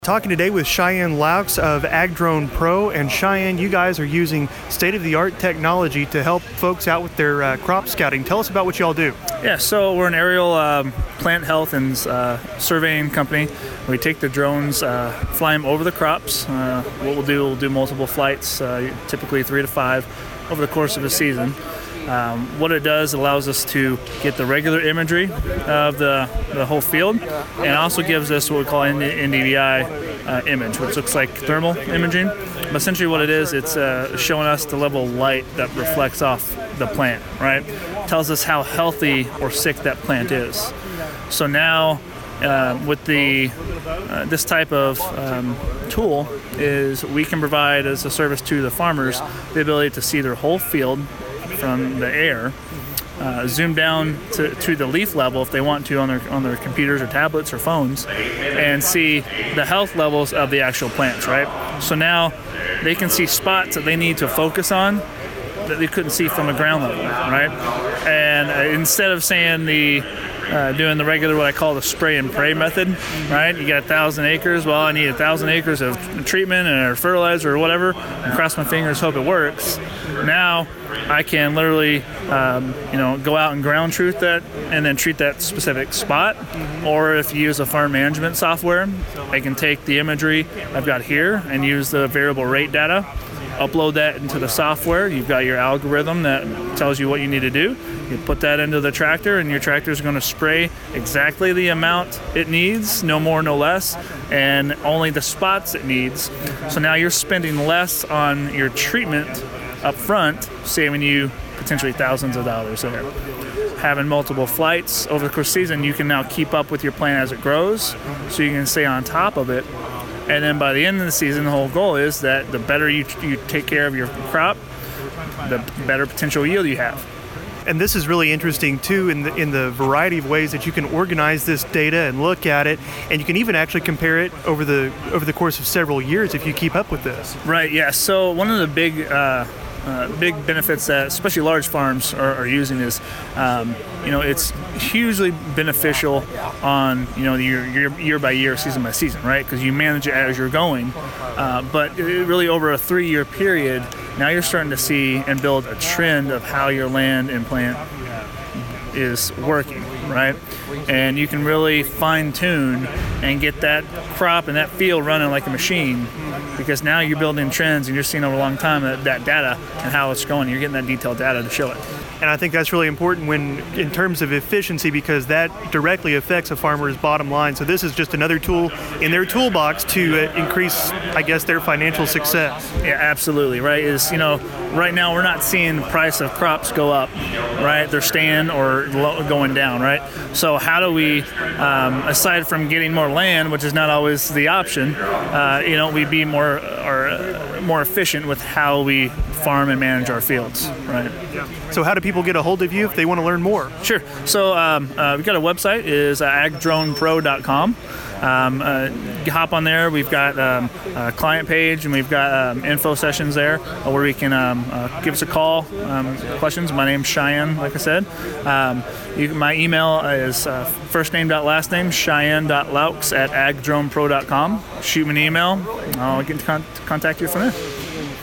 Talking today with Cheyenne Laux of AgDrone Pro. And Cheyenne, you guys are using state-of-the-art technology to help folks out with their crop scouting. Tell us about what y'all do. Yeah, so we're an aerial plant health and surveying company. We take the drones, fly them over the crops. We'll do multiple flights, typically 3 to 5 over the course of a season. What it does, allows us to get the regular imagery of the whole field, and also gives us what we call NDVI image, which looks like thermal imaging. But essentially what it is, it's showing us the level of light that reflects off the plant, right? Tells us how healthy or sick that plant is. So now with this type of tool, is we can provide as a service to the farmers the ability to see their whole field from the air, zoom down to the leaf level if they want to on their computers or tablets or phones, and see the health levels of the actual plants, right? So now they can see spots that they need to focus on that they couldn't see from the ground level, right? And instead of saying doing the regular, what I call the spray and pray method, right? You got 1,000 acres. Well, I need 1,000 acres of treatment or fertilizer or whatever, and cross my fingers, hope it works. Now I can literally, go out and ground truth that, and then treat that specific spot. Or if you use a farm management software, I can take the imagery I've got here and use the variable rate data, upload that into the software. You've got your algorithm that tells you what you need to do. You put that into the tractor, and your tractor is going to spray exactly the amount it needs, no more, no less, and only the spots it needs. So now you're spending less on your treatment up front, saving you potentially thousands of dollars there. Having multiple flights over the course of the season, you can now keep up with your plant as it grows, so you can stay on top of it. And then by the end of the season, the whole goal is that the better you take care of your crop, the better potential yield you have. And this is really interesting too in the variety of ways that you can organize this data and look at it, and you can even actually compare it over the course of several years if you keep up with this. Right. Yeah. So one of the big benefits that especially large farms are using is, it's hugely beneficial on your year by year, season by season, right? Because you manage it as you're going. But really over a 3-year period, now you're starting to see and build a trend of how your land and plant is working, right? And you can really fine tune and get that crop and that field running like a machine, because now you're building trends and you're seeing over a long time that data and how it's going. You're getting that detailed data to show it. And I think that's really important in terms of efficiency, because that directly affects a farmer's bottom line. So this is just another tool in their toolbox to increase, I guess, their financial success. Yeah, absolutely. Right. Right now we're not seeing the price of crops go up, right? They're staying or going down, right? So how do we, aside from getting more land, which is not always the option, we be more efficient with how we farm and manage our fields, right? So how do people get a hold of you if they want to learn more? Sure. So we've got a website, is agdronepro.com. Hop on there. We've got a client page, and we've got info sessions there where we can give us a call, questions. My name's Cheyenne, like I said. My email is first name dot last name, cheyenne.laux@agdronepro.com. Shoot me an email. I'll get in contact you from there.